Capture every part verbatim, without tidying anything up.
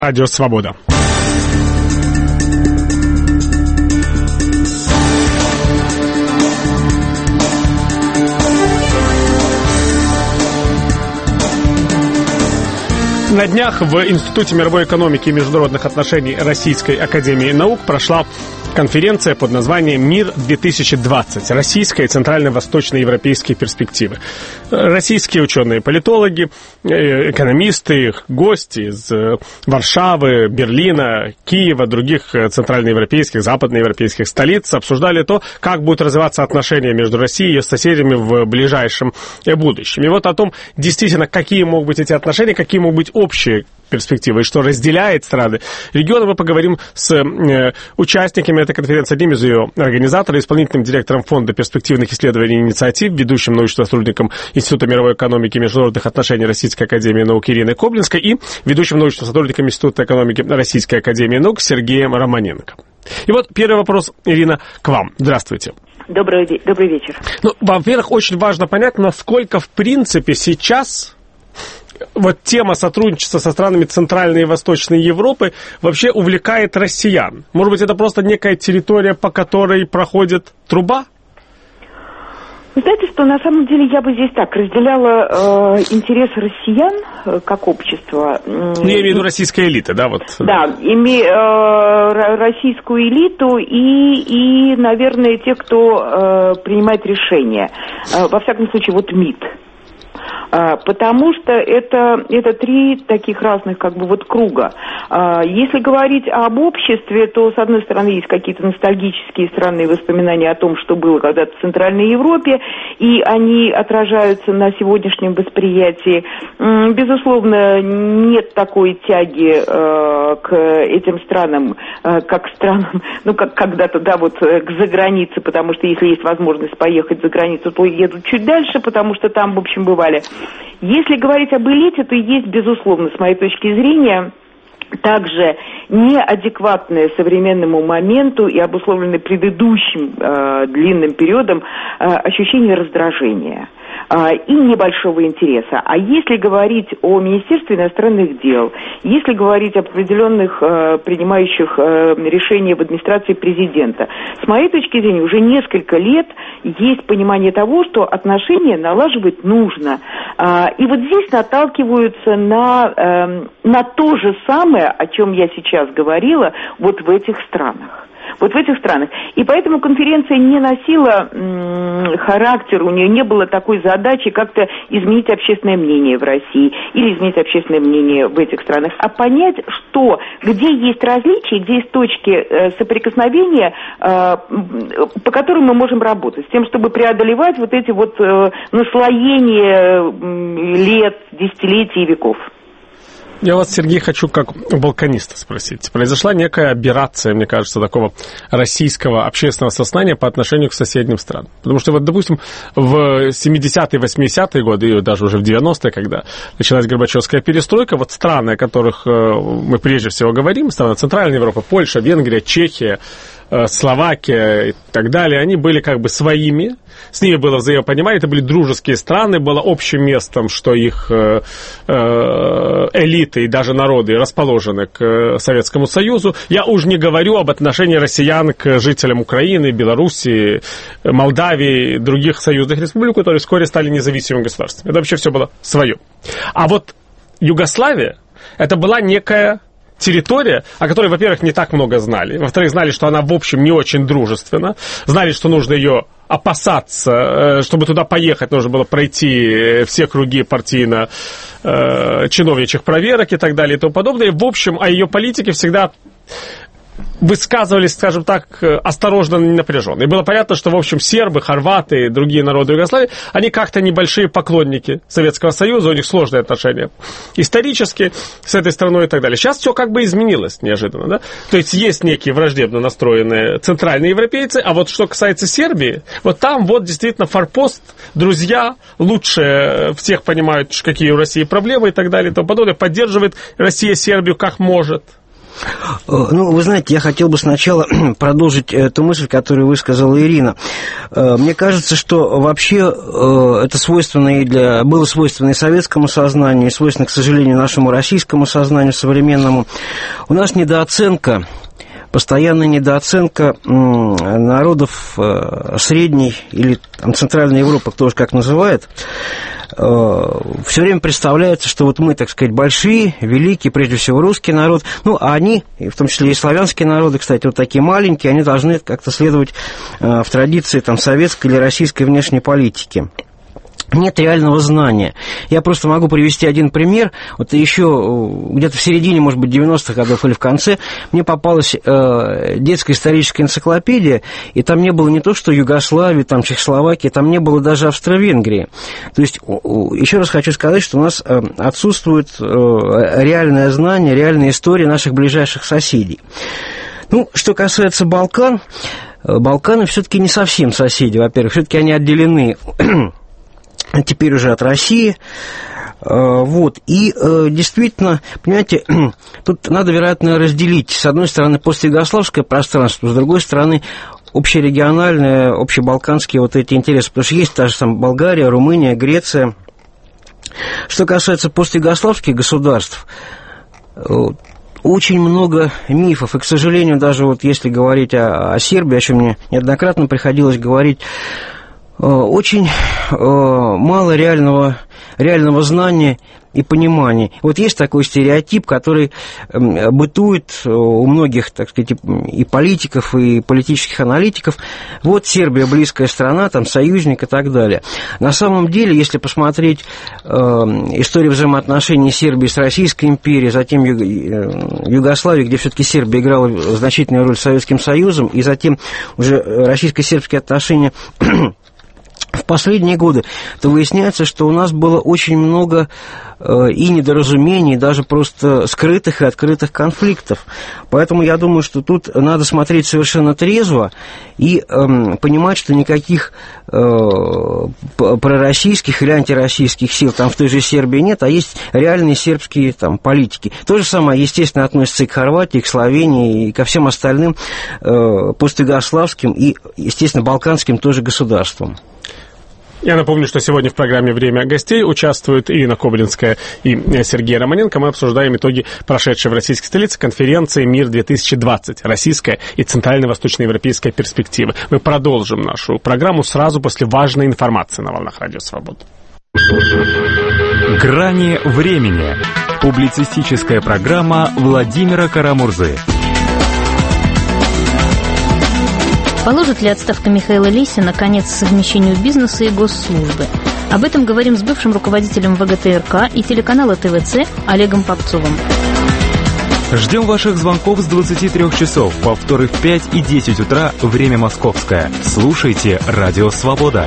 Радио Свобода. На днях в Институте мировой экономики и международных отношений Российской академии наук прошла конференция под названием «Мир-две тысячи двадцать. Российская и центрально-восточноевропейские перспективы». Российские ученые-политологи, экономисты, гости из Варшавы, Берлина, Киева, других центральноевропейских, западноевропейских столиц обсуждали то, как будут развиваться отношения между Россией и ее соседями в ближайшем будущем. И вот о том, действительно, какие могут быть эти отношения, какие могут быть общие перспективы, и что разделяет страны региона, мы поговорим с э, участниками этой конференции, одним из ее организаторов, исполнительным директором Фонда перспективных исследований и инициатив, ведущим научным сотрудником Института мировой экономики и международных отношений Российской академии наук Ириной Коблинской и ведущим научным сотрудником Института экономики Российской академии наук Сергеем Романенко. И вот первый вопрос, Ирина, к вам. Здравствуйте. Добрый, добрый вечер. Ну, во-первых, очень важно понять, насколько, в принципе, сейчас вот тема сотрудничества со странами Центральной и Восточной Европы вообще увлекает россиян. Может быть, это просто некая территория, по которой проходит труба? Вы знаете, что на самом деле я бы здесь так разделяла э, интересы россиян э, как общества. Ну, я имею в виду российская элита, да? Вот. Да, име, э, российскую элиту и, и, наверное, те, кто э, принимает решения. Э, во всяком случае, вот МИД. Потому что это, это три таких разных как бы вот круга. Если говорить об обществе, то, с одной стороны, есть какие-то ностальгические странные воспоминания о том, что было когда-то в Центральной Европе, и они отражаются на сегодняшнем восприятии. Безусловно, нет такой тяги к этим странам, как странам, ну, как когда-то, да, вот к загранице, потому что если есть возможность поехать за границу, то едут чуть дальше, потому что там, в общем, бывали. Если говорить об элите, то есть, безусловно, с моей точки зрения, также неадекватное современному моменту и обусловленное предыдущим э, длинным периодом э, ощущение раздражения э, и небольшого интереса. А если говорить о Министерстве иностранных дел, если говорить об определенных э, принимающих э, решения в администрации президента, с моей точки зрения, уже несколько лет есть понимание того, что отношения налаживать нужно. Э, и вот здесь наталкиваются на, э, на то же самое, о чем я сейчас говорила, вот в этих странах. Вот в этих странах. И поэтому конференция не носила м- характер, у нее не было такой задачи как-то изменить общественное мнение в России или изменить общественное мнение в этих странах, а понять, что, где есть различия, где есть точки э, соприкосновения, э, по которым мы можем работать, с тем, чтобы преодолевать вот эти вот э, наслоения э, лет, десятилетий и веков. Я вас, Сергей, хочу как балканиста спросить. Произошла некая аберрация, мне кажется, такого российского общественного сознания по отношению к соседним странам. Потому что, вот, допустим, в семидесятые, восьмидесятые годы, и даже уже в девяностые, когда началась Горбачевская перестройка, вот страны, о которых мы прежде всего говорим, страны Центральной Европы, Польша, Венгрия, Чехия, Словакия и так далее, они были как бы своими, с ними было взаимопонимание, это были дружеские страны, было общим местом, что их э, э, элиты и даже народы расположены к Советскому Союзу. Я уж не говорю об отношении россиян к жителям Украины, Белоруссии, Молдавии, других союзных республик, которые вскоре стали независимыми государствами. Это вообще все было свое. А вот Югославия, это была некая территория, о которой, во-первых, не так много знали, во-вторых, знали, что она, в общем, не очень дружественна, знали, что нужно ее опасаться, чтобы туда поехать, нужно было пройти все круги партийно-чиновничьих проверок и так далее и тому подобное. И, в общем, о ее политике всегда высказывались, скажем так, осторожно, не напряженно. И было понятно, что, в общем, сербы, хорваты и другие народы Югославии, они как-то небольшие поклонники Советского Союза, у них сложные отношения исторически с этой страной и так далее. Сейчас все как бы изменилось неожиданно, да? То есть есть некие враждебно настроенные центральные европейцы, а вот что касается Сербии, вот там вот действительно форпост, друзья, лучше всех понимают, какие у России проблемы и так далее и тому подобное, поддерживает Россия Сербию как может. Ну, вы знаете, я хотел бы сначала продолжить эту мысль, которую высказала Ирина. Мне кажется, что вообще это свойственно и для, было свойственно и советскому сознанию, и свойственно, к сожалению, нашему российскому сознанию современному. У нас недооценка, постоянная недооценка народов Средней или там, Центральной Европы, кто уж как называет. Все время представляется, что вот мы, так сказать, большие, великие, прежде всего русский народ, ну, а они, в том числе и славянские народы, кстати, вот такие маленькие, они должны как-то следовать в традиции там, советской или российской внешней политики. Нет реального знания. Я просто могу привести один пример. Вот еще где-то в середине, может быть, девяностых годов или в конце мне попалась э, детская историческая энциклопедия, и там не было не то, что Югославии, там Чехословакии, там не было даже Австро-Венгрии. То есть, еще раз хочу сказать, что у нас э, отсутствует э, реальное знание, реальная история наших ближайших соседей. Ну, что касается Балкан, Балканы все-таки не совсем соседи, во-первых, все-таки они отделены теперь уже от России. Вот. И действительно, понимаете, тут надо, вероятно, разделить, с одной стороны, постюгославское пространство, с другой стороны, общерегиональные, общебалканские вот эти интересы, потому что есть та же там Болгария, Румыния, Греция. Что касается постюгославских государств, очень много мифов, и, к сожалению, даже вот если говорить о, о Сербии, о чем мне неоднократно приходилось говорить, очень мало реального, реального знания и понимания. Вот есть такой стереотип, который бытует у многих, так сказать, и политиков, и политических аналитиков. Вот Сербия близкая страна, там союзник и так далее. На самом деле, если посмотреть э, историю взаимоотношений Сербии с Российской империей, затем Ю, Югославии, где все-таки Сербия играла значительную роль с Советским Союзом, и затем уже российско-сербские отношения в последние годы, то выясняется, что у нас было очень много э, и недоразумений, и даже просто скрытых и открытых конфликтов. Поэтому я думаю, что тут надо смотреть совершенно трезво и э, понимать, что никаких э, пророссийских или антироссийских сил там в той же Сербии нет, а есть реальные сербские там политики. То же самое, естественно, относится и к Хорватии, и к Словении, и ко всем остальным э, постюгославским и, естественно, балканским тоже государствам. Я напомню, что сегодня в программе «Время гостей» участвуют Ирина Коблинская и Сергей Романенко. Мы обсуждаем итоги прошедшей в российской столице конференции «Мир-две тысячи двадцать. Российская и центрально-восточноевропейская перспективы». Мы продолжим нашу программу сразу после важной информации на волнах Радио Свобода. «Грани времени». Публицистическая программа Владимира Карамурзы. Положит ли отставка Михаила Лисина конец совмещению бизнеса и госслужбы? Об этом говорим с бывшим руководителем ВГТРК и телеканала ТВЦ Олегом Попцовым. Ждем ваших звонков с двадцати трёх часов, повторы в пять и десять утра, время московское. Слушайте «Радио Свобода».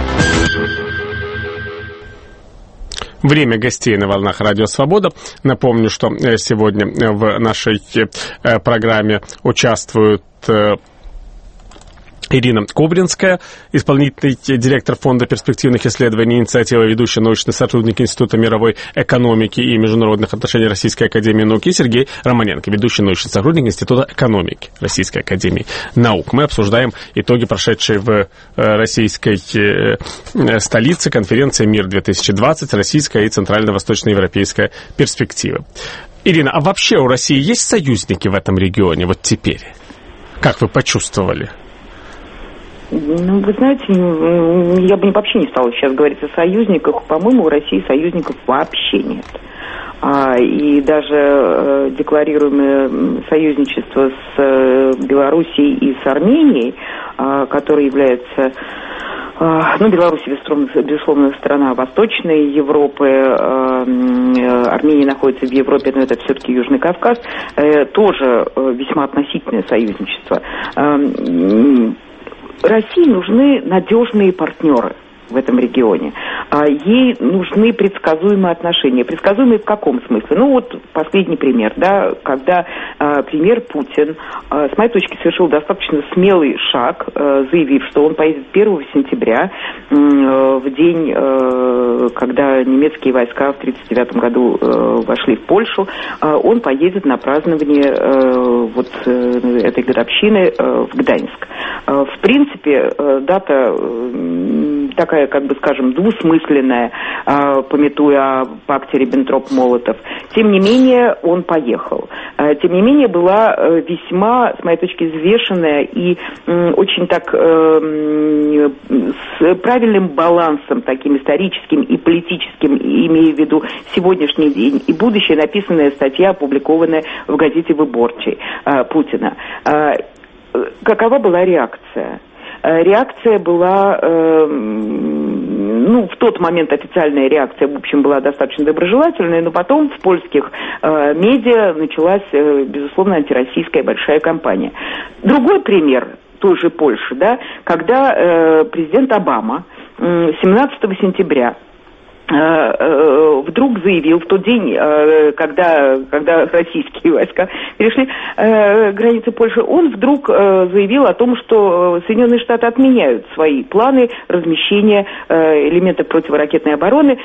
Время гостей на волнах Радио Свобода. Напомню, что сегодня в нашей программе участвуют Ирина Коблинская, исполнительный директор Фонда перспективных исследований инициативы, ведущий научный сотрудник Института мировой экономики и международных отношений Российской академии наук, и Сергей Романенко, ведущий научный сотрудник Института экономики Российской академии наук. Мы обсуждаем итоги прошедшей в российской столице конференции «Мир-две тысячи двадцать. Российская и центрально-восточноевропейская перспектива». Ирина, а вообще у России есть союзники в этом регионе вот теперь? Как вы почувствовали? Ну, вы знаете, я бы вообще не стала сейчас говорить о союзниках. По-моему, у России союзников вообще нет. А, и даже э, декларируемое союзничество с э, Белоруссией и с Арменией, э, которое является... Ну, Беларусь, безусловно, безусловно, страна Восточной Европы, Армения находится в Европе, но это все-таки Южный Кавказ, тоже весьма относительное союзничество. России нужны надежные партнеры в этом регионе. Ей нужны предсказуемые отношения. Предсказуемые в каком смысле? Ну, вот последний пример, да, когда премьер Путин, с моей точки, совершил достаточно смелый шаг, заявив, что он поедет первого сентября, в день, когда немецкие войска в тысяча девятьсот тридцать девятом году вошли в Польшу, он поедет на празднование вот этой годовщины в Гданьск. В принципе, дата такая, как бы скажем, двусмысленная, памятуя о пакте Риббентроп-Молотов. Тем не менее, он поехал. Тем не менее, была весьма, с моей точки, взвешенная и очень так с правильным балансом, таким историческим и политическим, имея в виду сегодняшний день и будущее, написанная статья, опубликованная в газете «Выборчий» Путина. Какова была реакция? Реакция была, э, ну, в тот момент официальная реакция, в общем, была достаточно доброжелательная, но потом в польских э, медиа началась, э, безусловно, антироссийская большая кампания. Другой пример той же Польши, да, когда э, президент Обама э, семнадцатого сентября вдруг заявил в тот день, когда, когда российские войска перешли границы Польши, он вдруг заявил о том, что Соединенные Штаты отменяют свои планы размещения элементов противоракетной обороны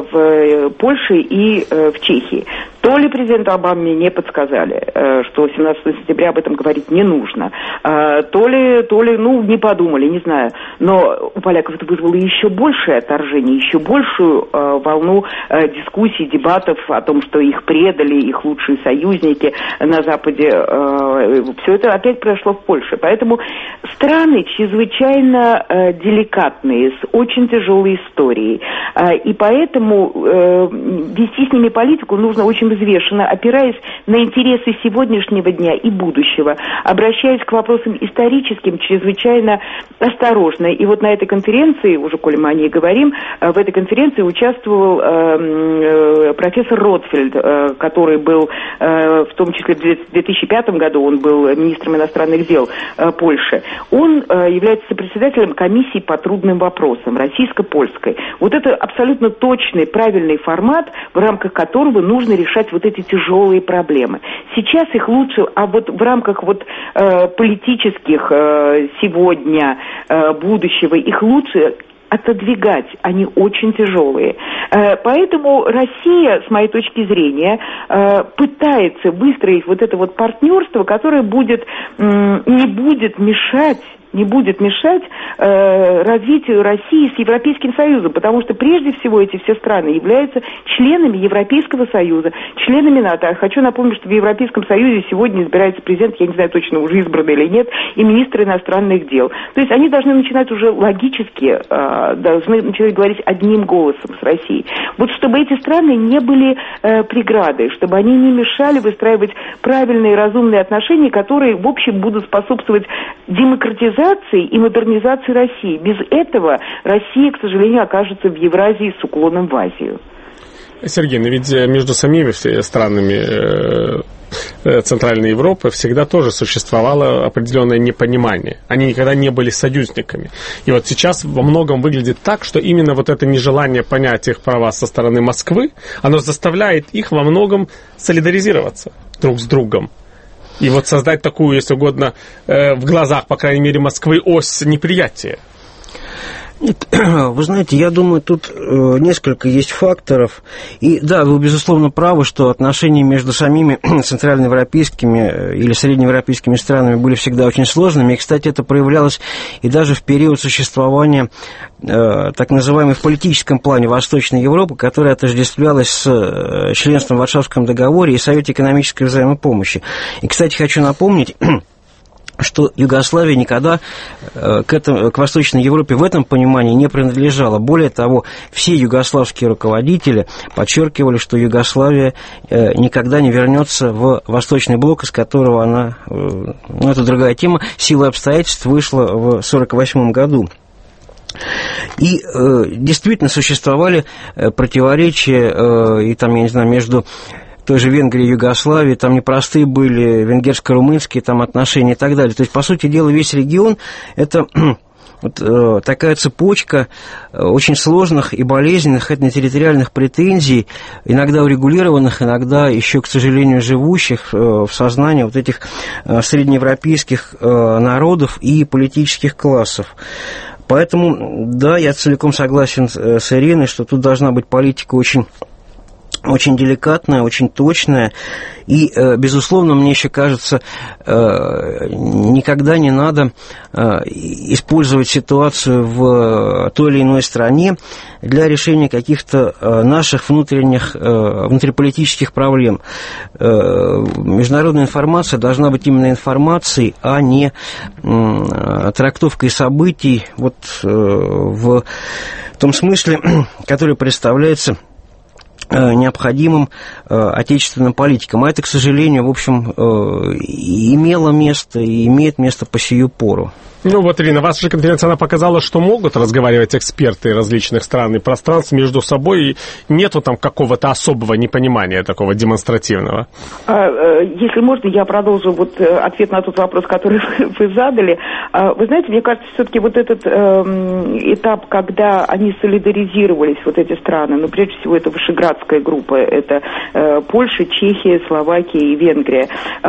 в Польше и в Чехии. То ли президенту Обаме не подсказали, что семнадцатого сентября об этом говорить не нужно, то ли, то ли, ну, не подумали, не знаю. Но у поляков это вызвало еще большее отторжение, еще большую волну дискуссий, дебатов о том, что их предали, их лучшие союзники на Западе. Все это опять произошло в Польше. Поэтому страны чрезвычайно деликатные, с очень тяжелой историей. И поэтому вести с ними политику нужно очень взвешенно, опираясь на интересы сегодняшнего дня и будущего, обращаясь к вопросам историческим чрезвычайно осторожно. И вот на этой конференции, уже коли мы о ней говорим, в этой конференции участвовал э, профессор Ротфельд, э, который был, э, в том числе в две тысячи пятом году, он был министром иностранных дел э, Польши. Он э, является сопредседателем комиссии по трудным вопросам, российско-польской. Вот это абсолютно точный, правильный формат, в рамках которого нужно решать вот эти тяжелые проблемы. Сейчас их лучше, а вот в рамках вот э, политических э, сегодня, э, будущего, их лучше отодвигать, они очень тяжелые. Э, поэтому Россия, с моей точки зрения, э, пытается выстроить вот это вот партнерство, которое будет, э, не будет мешать не будет мешать э, развитию России с Европейским Союзом, потому что прежде всего эти все страны являются членами Европейского Союза, членами НАТО. Хочу напомнить, что в Европейском Союзе сегодня избирается президент, я не знаю точно, уже избранный или нет, и министр иностранных дел. То есть они должны начинать уже логически, э, должны начинать говорить одним голосом с Россией. Вот чтобы эти страны не были э, преградой, чтобы они не мешали выстраивать правильные, разумные отношения, которые, в общем, будут способствовать демократизации и модернизации России. Без этого Россия, к сожалению, окажется в Евразии с уклоном в Азию. Сергей, но ведь между самими странами Центральной Европы всегда тоже существовало определенное непонимание. Они никогда не были союзниками. И вот сейчас во многом выглядит так, что именно вот это нежелание понять их права со стороны Москвы, оно заставляет их во многом солидаризироваться друг с другом. И вот создать такую, если угодно, э, в глазах, по крайней мере, Москвы ось неприятия. Нет, вы знаете, я думаю, тут э, несколько есть факторов. И да, вы, безусловно, правы, что отношения между самими центральноевропейскими или среднеевропейскими странами были всегда очень сложными. И, кстати, это проявлялось и даже в период существования э, так называемой в политическом плане Восточной Европы, которая отождествлялась с э, членством в Варшавском договоре и Совете экономической взаимопомощи. И, кстати, хочу напомнить, что Югославия никогда к, этому, к Восточной Европе в этом понимании не принадлежала. Более того, все югославские руководители подчеркивали, что Югославия никогда не вернется в Восточный блок, из которого она, ну это другая тема, силой обстоятельств вышла в сорок восьмом году. И э, действительно существовали противоречия, э, и там, я не знаю, между той же Венгрии и Югославии, там непростые были венгерско-румынские там отношения и так далее. То есть, по сути дела, весь регион – это вот э, такая цепочка очень сложных и болезненных этнотерриториальных претензий, иногда урегулированных, иногда еще, к сожалению, живущих э, в сознании вот этих э, среднеевропейских э, народов и политических классов. Поэтому, да, я целиком согласен с Ириной, что тут должна быть политика очень, очень деликатная, очень точная. И, безусловно, мне еще кажется, никогда не надо использовать ситуацию в той или иной стране для решения каких-то наших внутренних, внутриполитических проблем. Международная информация должна быть именно информацией, а не трактовкой событий вот в том смысле, который представляется необходимым э, отечественным политикам. А это, к сожалению, в общем, э, имело место и имеет место по сию пору. Ну вот, Ирина, ваша конференция, она показала, что могут разговаривать эксперты различных стран и пространств между собой, и нету там какого-то особого непонимания такого демонстративного. Если можно, я продолжу вот ответ на тот вопрос, который вы задали. Вы знаете, мне кажется, все-таки вот этот этап, когда они солидаризировались, вот эти страны, ну, прежде всего, это Вышеградская группа, это Польша, Чехия, Словакия и Венгрия.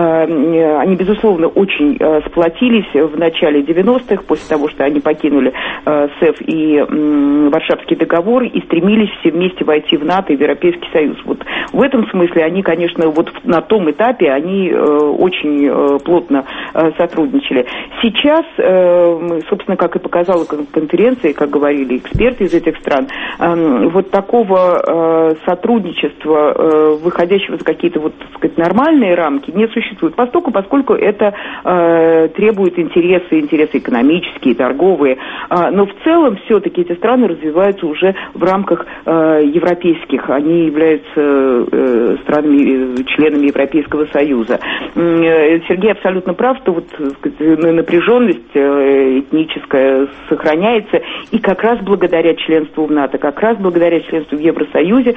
Они, безусловно, очень сплотились в начале девяностых, после того, что они покинули э, СЭФ и э, Варшавский договор и стремились все вместе войти в НАТО и в Европейский Союз. Вот в этом смысле они, конечно, вот на том этапе они э, очень э, плотно э, сотрудничали. Сейчас, э, собственно, как и показала конференция, как говорили эксперты из этих стран, э, вот такого э, сотрудничества, э, выходящего за какие-то вот, так сказать, нормальные рамки, не существует, поскольку, поскольку это э, требует интересы, интересы экономические, торговые, но в целом все-таки эти страны развиваются уже в рамках европейских, они являются странами, членами Европейского Союза. Сергей абсолютно прав, что вот напряженность этническая сохраняется, и как раз благодаря членству в НАТО, как раз благодаря членству в Евросоюзе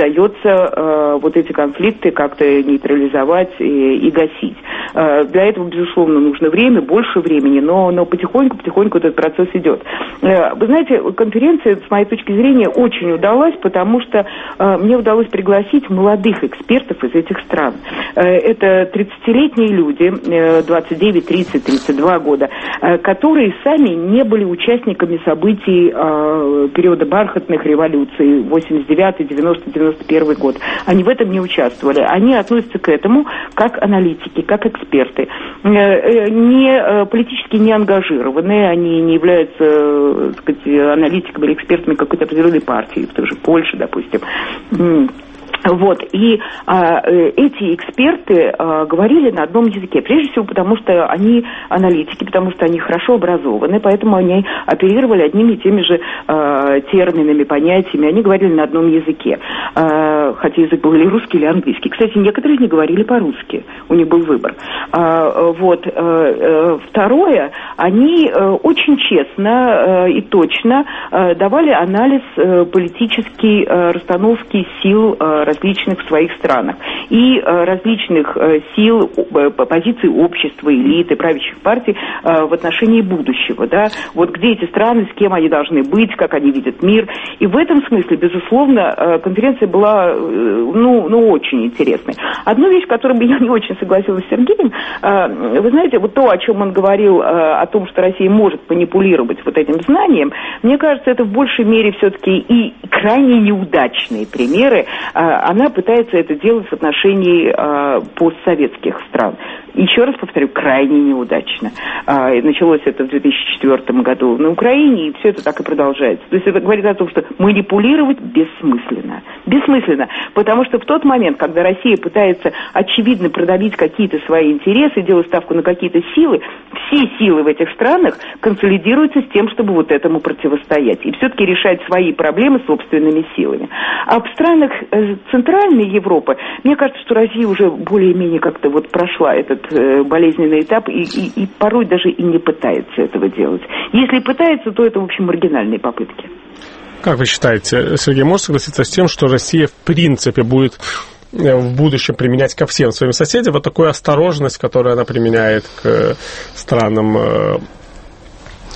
удается вот эти конфликты как-то нейтрализовать и, и гасить. Для этого, безусловно, нужно время, больше времени, но, но потихоньку-потихоньку этот процесс идет. Вы знаете, конференция, с моей точки зрения, очень удалась, потому что мне удалось пригласить молодых экспертов из этих стран. Это тридцатилетние люди, двадцать девять, тридцать, тридцать два года, которые сами не были участниками событий периода бархатных революций, восемьдесят девятый, девяностый, девяносто первый год. Они в этом не участвовали. Они относятся к этому как аналитики, как эксперты. Не политически не ангажированные, они не являются, так сказать, аналитиками или экспертами какой-то определенной партии, в той же Польше, допустим. Вот, и а, эти эксперты а, говорили на одном языке, прежде всего потому, что они аналитики, потому что они хорошо образованы, поэтому они оперировали одними и теми же а, терминами, понятиями, они говорили на одном языке, а, хотя язык был или русский, или английский. Кстати, некоторые не говорили по-русски, у них был выбор. А, вот, а, второе, они а, очень честно а, и точно а, давали анализ а, политической а, расстановки сил а, различных в своих странах и э, различных э, сил, э, позиций общества, элиты, правящих партий э, в отношении будущего, да, вот где эти страны, с кем они должны быть, как они видят мир, и в этом смысле, безусловно, э, конференция была, э, ну, ну, очень интересной. Одну вещь, с которой я не очень согласилась с Сергеем, э, вы знаете, вот то, о чем он говорил, э, о том, что Россия может манипулировать вот этим знанием, мне кажется, это в большей мере все-таки и крайне неудачные примеры. э, Она пытается это делать в отношении э, постсоветских стран. Еще раз повторю, крайне неудачно. Э, началось это в две тысячи четвёртом году на Украине, и все это так и продолжается. То есть это говорит о том, что манипулировать бессмысленно. Бессмысленно. Потому что в тот момент, когда Россия пытается очевидно продавить какие-то свои интересы, делать ставку на какие-то силы, все силы в этих странах консолидируются с тем, чтобы вот этому противостоять. И все-таки решать свои проблемы собственными силами. А в странах э, Центральной Европы, мне кажется, что Россия уже более-менее как-то вот прошла этот э, болезненный этап и, и, и порой даже и не пытается этого делать. Если пытается, то это, в общем, маргинальные попытки. Как вы считаете, Сергей, можете согласиться с тем, что Россия в принципе будет в будущем применять ко всем своим соседям вот такую осторожность, которую она применяет к странам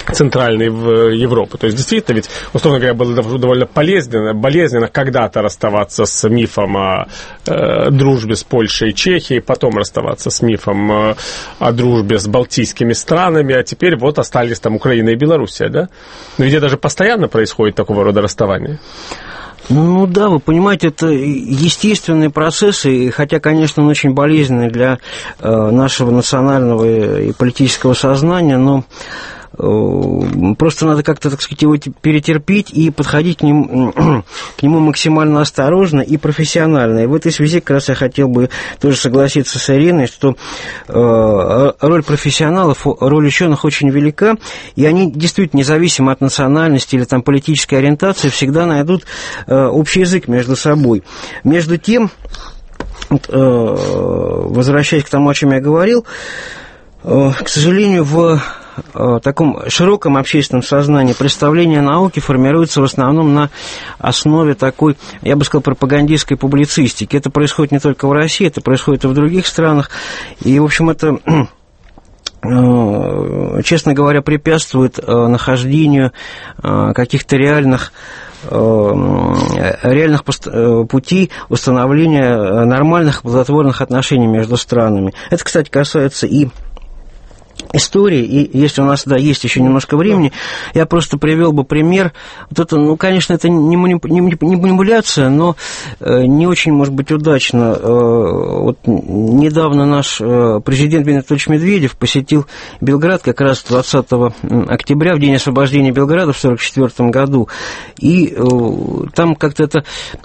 центральной в Европу. То есть, действительно, ведь, условно говоря, было довольно болезненно, болезненно когда-то расставаться с мифом о э, дружбе с Польшей и Чехией, потом расставаться с мифом э, о дружбе с балтийскими странами, а теперь вот остались там Украина и Белоруссия, да? Но где даже постоянно происходит такого рода расставание. Ну да, вы понимаете, это естественные процессы, хотя, конечно, он очень болезненный для э, нашего национального и политического сознания, но просто надо как-то, так сказать, его перетерпеть и подходить к нему, к нему максимально осторожно и профессионально. И в этой связи как раз я хотел бы тоже согласиться с Ириной, что э, роль профессионалов, роль ученых очень велика, и они действительно, независимо от национальности или там, политической ориентации, всегда найдут э, общий язык между собой. Между тем, э, возвращаясь к тому, о чем я говорил, э, к сожалению, в в таком широком общественном сознании представление о науке формируется в основном на основе такой, я бы сказал, пропагандистской публицистики. Это происходит не только в России, это происходит и в других странах. И, в общем, это, честно говоря, препятствует нахождению каких-то реальных реальных путей установления нормальных плодотворных отношений между странами. Это, кстати, касается и истории, и если у нас, да, есть еще немножко времени, я просто привел бы пример. Вот это, ну, конечно, это не манипуляция, но не очень, может быть, удачно. Вот недавно наш президент Дмитрий Анатольевич Медведев посетил Белград как раз двадцатого октября, в день освобождения Белграда в сорок четвёртом году, и там как-то это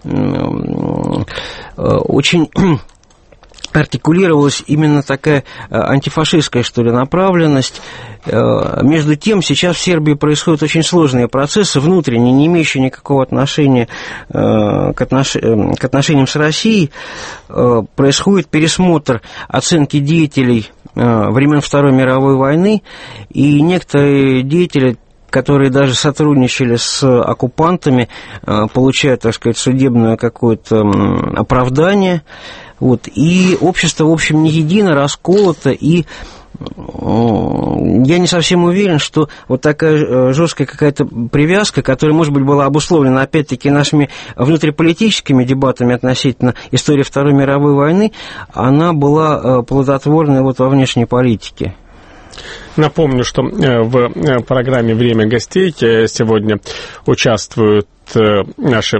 очень артикулировалась именно такая антифашистская, что ли, направленность. Между тем, сейчас в Сербии происходят очень сложные процессы, внутренние, не имеющие никакого отношения к, отнош... к отношениям с Россией. Происходит пересмотр оценки деятелей времен Второй мировой войны, и некоторые деятели, которые даже сотрудничали с оккупантами, получают, так сказать, судебное какое-то оправдание. Вот. И общество, в общем, не едино, расколото, и я не совсем уверен, что вот такая жесткая какая-то привязка, которая, может быть, была обусловлена, опять-таки, нашими внутриполитическими дебатами относительно истории Второй мировой войны, она была плодотворной вот во внешней политике. Напомню, что в программе «Время гостей» сегодня участвуют наши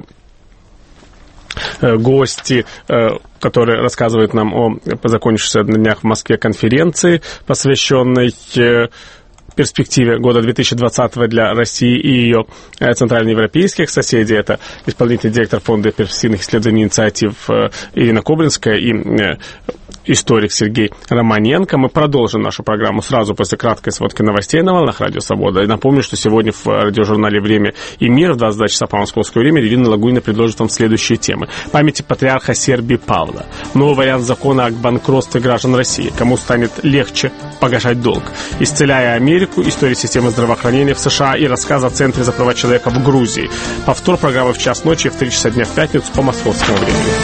гости, которые рассказывают нам о закончившейся на днях в Москве конференции, посвященной перспективе года две тысячи двадцатого для России и ее центральноевропейских соседей. Это исполнительный директор Фонда перспективных исследований и инициатив Ирина Кобринская и историк Сергей Романенко. Мы продолжим нашу программу сразу после краткой сводки новостей на волнах Радио Свобода. И напомню, что сегодня в радиожурнале «Время и мир» в двадцать два часа по московскому времени Ирина Лагунина предложит вам следующие темы. Памяти патриарха Сербии Павла. Новый вариант закона о банкротстве граждан России. Кому станет легче погашать долг. Исцеляя Америку. История системы здравоохранения в США и рассказ о Центре за права человека в Грузии. Повтор программы в час ночи в три часа дня в пятницу по московскому времени.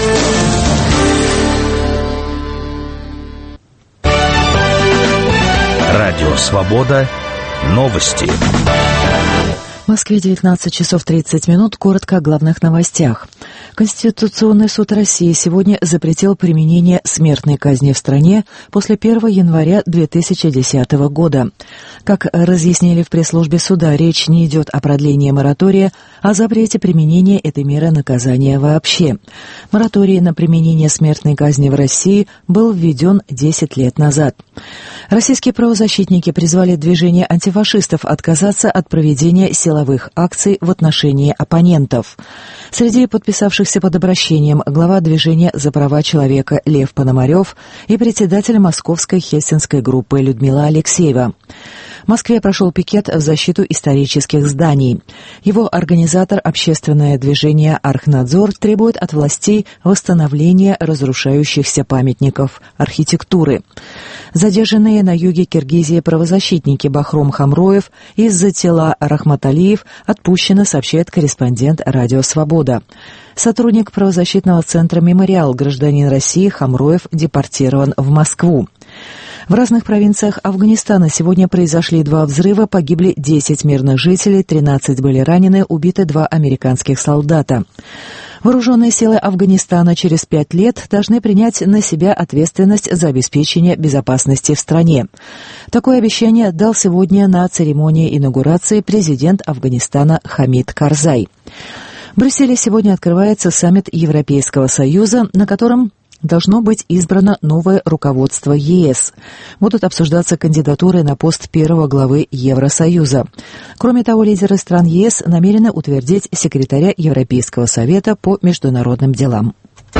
Радио «Свобода». Новости. В Москве девятнадцать часов тридцать минут. Коротко о главных новостях. Конституционный суд России сегодня запретил применение смертной казни в стране после первого января две тысячи десятого года. Как разъяснили в пресс-службе суда, речь не идет о продлении моратория, а о запрете применения этой меры наказания вообще. Мораторий на применение смертной казни в России был введен десять лет назад. Российские правозащитники призвали движение антифашистов отказаться от проведения силовых акций в отношении оппонентов. Среди подписавшихся под обращением глава движения «За права человека» Лев Пономарев и председатель московской хельсинской группы Людмила Алексеева. В Москве прошел пикет в защиту исторических зданий. Его организатор, общественное движение «Архнадзор», требует от властей восстановления разрушающихся памятников архитектуры. Задержанные на юге Киргизии правозащитники Бахром Хамроев из-за тела Рахматалиев отпущены, сообщает корреспондент «Радио Свобода». Сотрудник правозащитного центра «Мемориал», гражданин России Хамроев, депортирован в Москву. В разных провинциях Афганистана сегодня произошли два взрыва, погибли десять мирных жителей, тринадцать были ранены, убиты два американских солдата. Вооруженные силы Афганистана через пять лет должны принять на себя ответственность за обеспечение безопасности в стране. Такое обещание дал сегодня на церемонии инаугурации президент Афганистана Хамид Карзай. В Брюсселе сегодня открывается саммит Европейского Союза, на котором должно быть избрано новое руководство ЕС. Будут обсуждаться кандидатуры на пост первого главы Евросоюза. Кроме того, лидеры стран ЕС намерены утвердить секретаря Европейского совета по международным делам.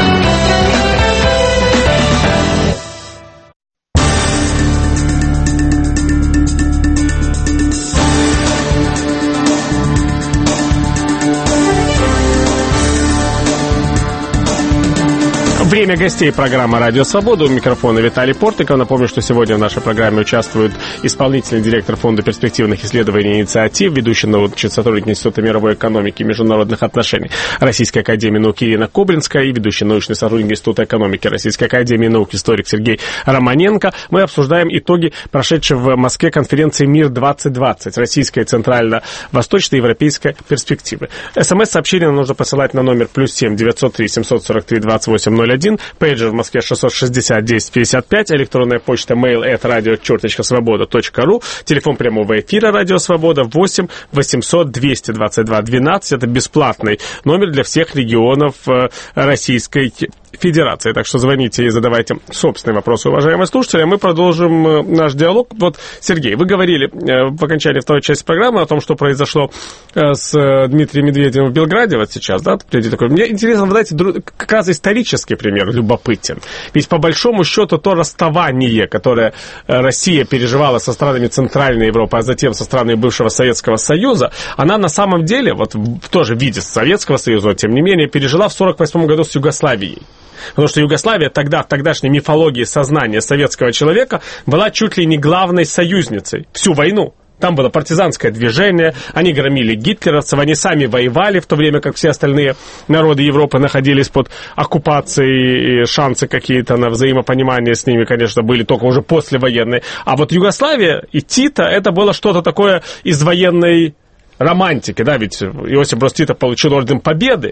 Время гостей программы «Радио Свобода». У микрофона Виталий Портников. Напомню, что сегодня в нашей программе участвует исполнительный директор Фонда перспективных исследований и инициатив, ведущий научный сотрудник Института мировой экономики и международных отношений Российской академии наук Ирина Коблинская и ведущий научный сотрудник Института экономики Российской академии наук историк Сергей Романенко. Мы обсуждаем итоги прошедшей в Москве конференции «Мир-двадцать двадцать. Российская и центрально-восточная европейская перспективы». СМС-сообщение нам нужно посылать на номер плюс семь девятьсот три семьсот сорок три двадцать восемь ноль один. Пейджер в Москве шестьсот шестьдесят десять пятьдесят пять, электронная почта mail at radio черточка свобода точка ру, телефон прямого эфира «Радио Свобода» восемь восемьсот двести двадцать два двенадцать. Это бесплатный номер для всех регионов Российской Федерации. Так что звоните и задавайте собственные вопросы, уважаемые слушатели. Мы продолжим наш диалог. Вот, Сергей, вы говорили в окончании второй части программы о том, что произошло с Дмитрием Медведевым в Белграде вот сейчас, да? Мне интересно, вы знаете, как раз исторический пример любопытен. Ведь по большому счету то расставание, которое Россия переживала со странами Центральной Европы, а затем со странами бывшего Советского Союза, она на самом деле, вот в тоже виде Советского Союза, тем не менее, пережила в сорок восьмом году с Югославией. Потому что Югославия тогда, в тогдашней мифологии сознания советского человека, была чуть ли не главной союзницей всю войну. Там было партизанское движение, они громили гитлеровцев, они сами воевали, в то время как все остальные народы Европы находились под оккупацией, и шансы какие-то на взаимопонимание с ними, конечно, были только уже послевоенные. А вот Югославия и Тита, это было что-то такое из военной романтики, да, ведь Иосиф Брос Тито получил орден Победы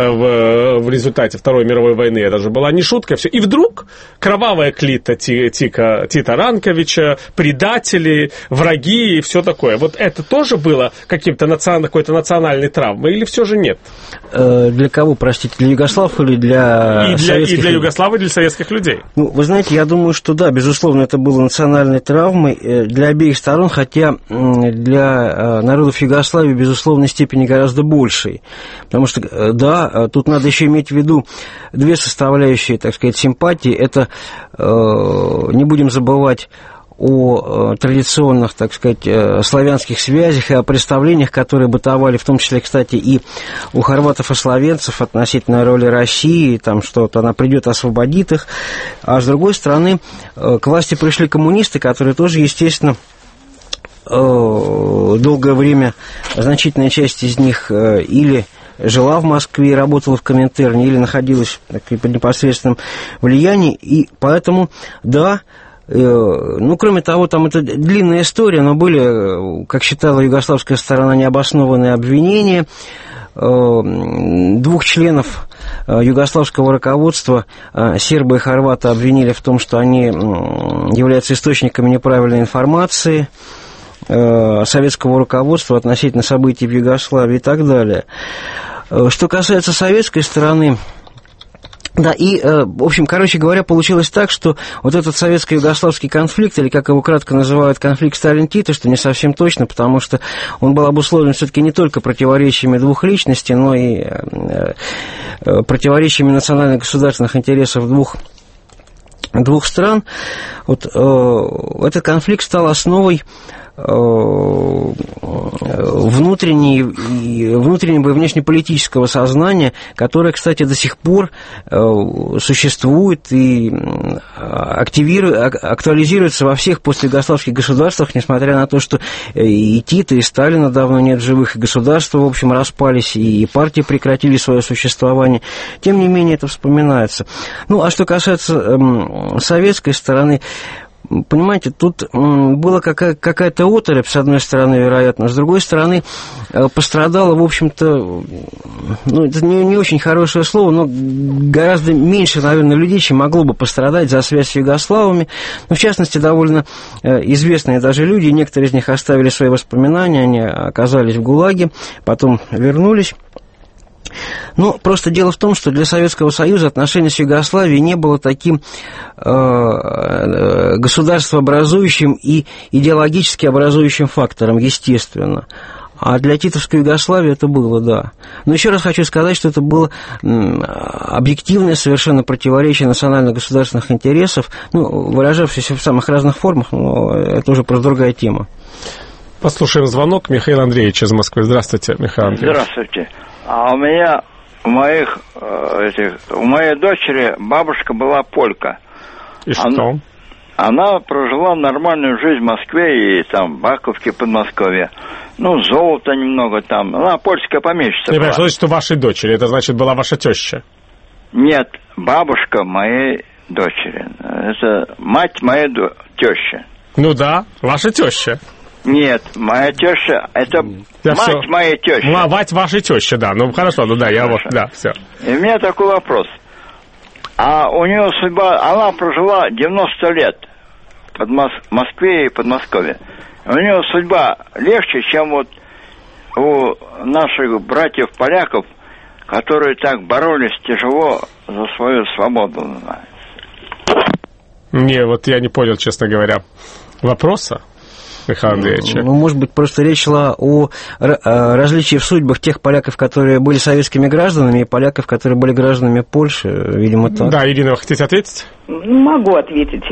в, в результате Второй мировой войны, это же была не шутка, все. И вдруг кровавая клита Тика, Тита Ранковича, предатели, враги и все такое. Вот это тоже было каким-то национ, какой-то национальной травмой или все же нет? Для кого, простите, для югославов или для и для, советских и для людей? Югославов, и для советских людей. Ну, вы знаете, я думаю, что да, безусловно, это было национальной травмой для обеих сторон, хотя для народов Югославии в безусловной степени гораздо большей. Потому что, да, тут надо еще иметь в виду две составляющие, так сказать, симпатии. Это, не будем забывать о традиционных, так сказать, славянских связях и о представлениях, которые бытовали, в том числе, кстати, и у хорватов и словенцев относительно роли России, там что-то, она придет, освободит их. А с другой стороны, к власти пришли коммунисты, которые тоже, естественно, долгое время значительная часть из них или жила в Москве и работала в Коминтерне, или находилась под непосредственным влиянием, и поэтому, да, ну, кроме того, там это длинная история, но были, как считала югославская сторона, необоснованные обвинения. Двух членов югославского руководства, сербы и хорваты, обвинили в том, что они являются источниками неправильной информации советского руководства относительно событий в Югославии и так далее. Что касается советской стороны, да, и, в общем, короче говоря, получилось так, что вот этот советско-югославский конфликт, или как его кратко называют, конфликт Сталин-Тита, что не совсем точно, потому что он был обусловлен все-таки не только противоречиями двух личностей, но и противоречиями национально-государственных интересов двух двух стран. Вот э, этот конфликт стал основой внутреннего и внешнеполитического сознания, которое, кстати, до сих пор существует и актуализируется во всех постюгославских государствах, несмотря на то, что и Тита, и Сталина давно нет в живых, и государства, в общем, распались, и партии прекратили свое существование. Тем не менее, это вспоминается. Ну, а что касается советской стороны, Понимаете, тут была какая- какая-то оторопь, с одной стороны, вероятно, с другой стороны, пострадало, в общем-то, ну, это не, не очень хорошее слово, но гораздо меньше, наверное, людей, чем могло бы пострадать за связь с югославами. Ну, в частности, довольно известные даже люди, некоторые из них оставили свои воспоминания, они оказались в ГУЛАГе, потом вернулись. Ну, просто дело в том, что для Советского Союза отношения с Югославией не было таким э, государствообразующим и идеологически образующим фактором, естественно. А для Титовской Югославии это было, да. Но еще раз хочу сказать, что это было объективное совершенно противоречие национально-государственных интересов, ну, выражавшееся в самых разных формах, но это уже просто другая тема. Послушаем звонок. Михаил Андреевич из Москвы. Здравствуйте, Михаил Андреевич. Здравствуйте. А у меня, у моих, этих, у моей дочери бабушка была полька. И что? Она, она прожила нормальную жизнь в Москве и там в Баковке, Подмосковье. Ну, золота немного там. Она польская помещица была. Не понимаю, что значит, что вашей дочери? Это значит, была ваша теща? Нет, бабушка моей дочери. Это мать моей до... тещи. Ну да, ваша теща. Нет, моя теща, это я мать все... моей тещи. Мать вашей тещи, да. Ну, хорошо, ну да, я вот, да, все. И у меня такой вопрос. А у нее судьба, она прожила девяносто лет под Мос... Москве и Подмосковье. У нее судьба легче, чем вот у наших братьев-поляков, которые так боролись тяжело за свою свободу. Не, вот я не понял, честно говоря, вопроса. Михаил Андреевич. Ну, может быть, просто речь шла о различии в судьбах тех поляков, которые были советскими гражданами, и поляков, которые были гражданами Польши, видимо, так. Да, Ирина, вы хотите ответить? Могу ответить.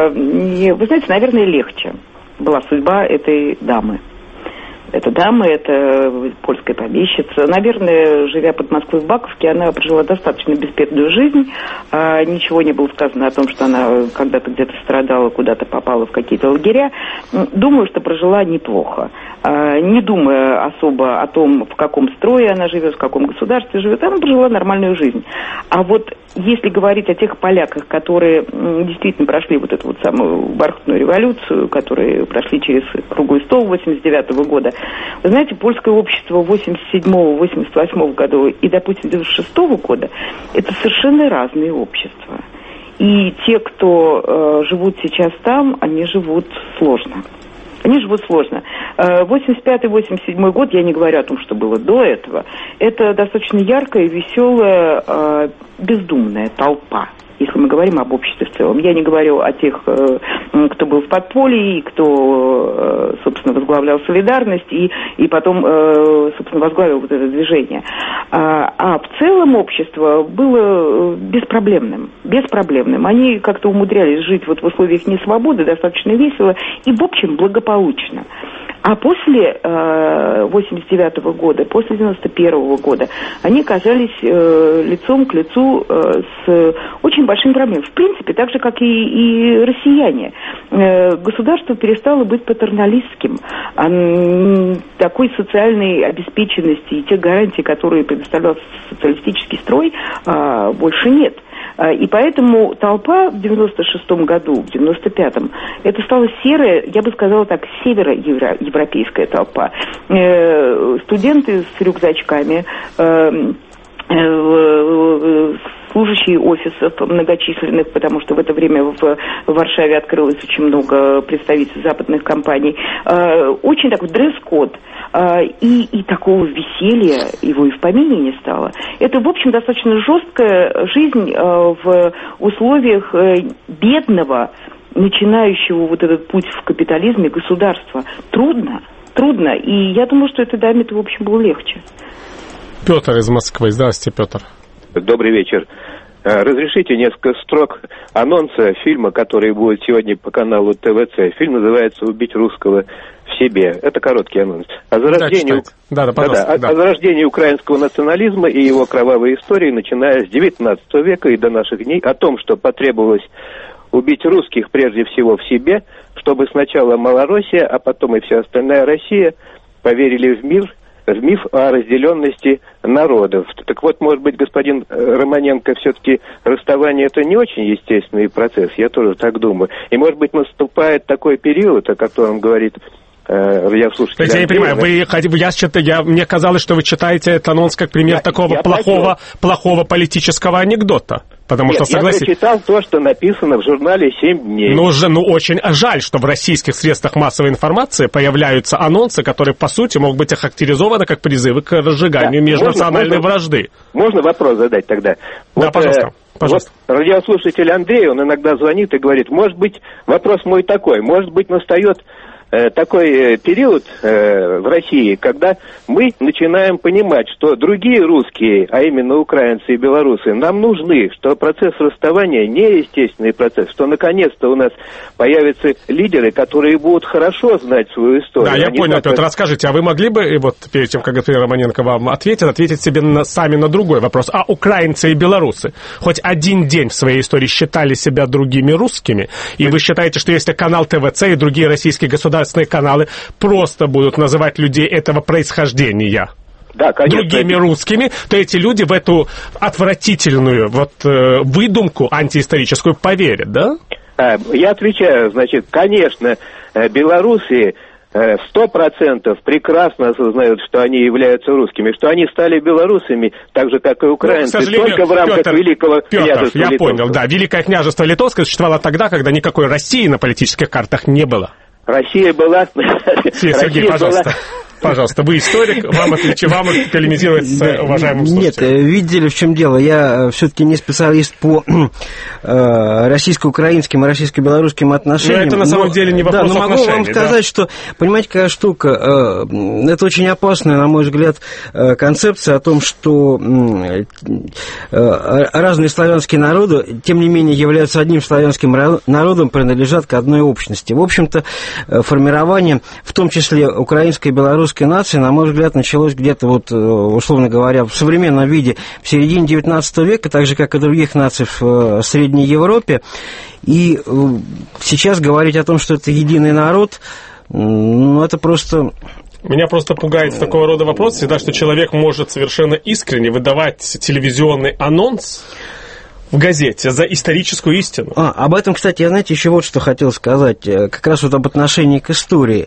Вы знаете, наверное, легче была судьба этой дамы. Это дама, это польская помещица. Наверное, живя под Москвой в Баковке, она прожила достаточно беспечную жизнь. А, ничего не было сказано о том, что она когда-то где-то страдала, куда-то попала в какие-то лагеря. Думаю, что прожила неплохо. А, не думая особо о том, в каком строе она живет, в каком государстве живет, она прожила нормальную жизнь. А вот если говорить о тех поляках, которые действительно прошли вот эту вот самую бархатную революцию, которые прошли через круглый стол восемьдесят девятого года, вы знаете, польское общество восемьдесят седьмого восемьдесят восьмого года и, допустим, девяносто шестого года – это совершенно разные общества. И те, кто э, живут сейчас там, они живут сложно. Они живут сложно. восемьдесят пятый восемьдесят седьмой год, я не говорю о том, что было до этого, это достаточно яркая, веселая, э, бездумная толпа. Если мы говорим об обществе в целом. Я не говорю о тех, кто был в подполье, и кто, собственно, возглавлял «Солидарность», и, и потом, собственно, возглавил вот это движение. А, а в целом общество было беспроблемным. Беспроблемным. Они как-то умудрялись жить вот в условиях несвободы достаточно весело и, в общем, благополучно. А после э, восемьдесят девятого года, после девяносто первого года, они оказались э, лицом к лицу э, с очень большими проблемами. В принципе, так же, как и, и россияне. Э, государство перестало быть патерналистским. А, такой социальной обеспеченности и тех гарантий, которые предоставлял социалистический строй, э, больше нет. И поэтому толпа в девяносто шестом году, в девяносто пятом, это стала серая, я бы сказала так, североевропейская толпа. Студенты с рюкзачками, служащие офисов многочисленных, потому что в это время в Варшаве открылось очень много представителей западных компаний. Очень такой дресс-код. И, и такого веселья его и в помине не стало. Это, в общем, достаточно жесткая жизнь в условиях бедного, начинающего вот этот путь в капитализме государства. Трудно, трудно. И я думаю, что этой даме-то, в общем, было легче. Петр из Москвы. Здравствуйте, Петр. Добрый вечер. Разрешите несколько строк анонса фильма, который будет сегодня по каналу ТВЦ. Фильм называется «Убить русского в себе». Это короткий анонс. О зарождении, да, да, да, да, да. О, о зарождении украинского национализма и его кровавой истории, начиная с девятнадцатого века и до наших дней, о том, что потребовалось убить русских прежде всего в себе, чтобы сначала Малороссия, а потом и вся остальная Россия поверили в мир миф о разделенности народов. Так вот, может быть, господин Романенко, все-таки расставание это не очень естественный процесс, я тоже так думаю. И, может быть, наступает такой период, о котором говорит радиослушатель. Я не понимаю, вы, я, я, мне казалось, что вы читаете этот анонс как пример я, такого я плохого, плохого политического анекдота. Потому Нет, что, согласитесь... я прочитал то, что написано в журнале «семь дней». Ну, же, ну, очень жаль, что в российских средствах массовой информации появляются анонсы, которые, по сути, могут быть охарактеризованы как призывы к разжиганию да, межнациональной можно, вражды. Можно вопрос задать тогда? Да, вот, пожалуйста. Э, пожалуйста. Вот радиослушатель Андрей, он иногда звонит и говорит, может быть, вопрос мой такой, может быть, настает... такой период э, в России, когда мы начинаем понимать, что другие русские, а именно украинцы и белорусы, нам нужны, что процесс расставания не естественный процесс, что наконец-то у нас появятся лидеры, которые будут хорошо знать свою историю. Да, я Они понял, Петр, расскажите, а вы могли бы, и вот перед тем, как господин Романенко вам ответит, ответить себе на, сами на другой вопрос. А украинцы и белорусы хоть один день в своей истории считали себя другими русскими? И вы считаете, что если канал ТВЦ и другие российские государственные каналы просто будут называть людей этого происхождения да, конечно, другими это... русскими, то эти люди в эту отвратительную вот, э, выдумку антиисторическую поверят, да? Я отвечаю, значит, конечно, белорусы сто процентов прекрасно осознают, что они являются русскими, что они стали белорусами, так же, как и украинцы, ну, только в рамках Петр, Великого Петр, княжества я Литовского. понял, да, Великое княжество Литовское существовало тогда, когда никакой России на политических картах не было. Россия была... Сергей, Россия пожалуйста. Была... Пожалуйста, вы историк, вам отвечу, вам полемизировать с уважаемым слушателем. Нет, видели, в чем дело. Я все-таки не специалист по э, российско-украинским и российско-белорусским отношениям. Но это на самом но, деле не вопрос да, но отношений. могу вам сказать, да? что, понимаете, какая штука, э, это очень опасная, на мой взгляд, э, концепция о том, что э, разные славянские народы, тем не менее, являются одним славянским народом, принадлежат к одной общности. В общем-то, формирование, в том числе украинской и белорусской нации, на мой взгляд, началось где-то, вот, условно говоря, в современном виде в середине девятнадцатого века, так же, как и других наций в Средней Европе. И сейчас говорить о том, что это единый народ, ну, это просто... Меня просто пугает такого рода вопрос всегда, что человек может совершенно искренне выдавать телевизионный анонс в газете за историческую истину. А, об этом, кстати, я, знаете, еще вот что хотел сказать, как раз вот об отношении к истории.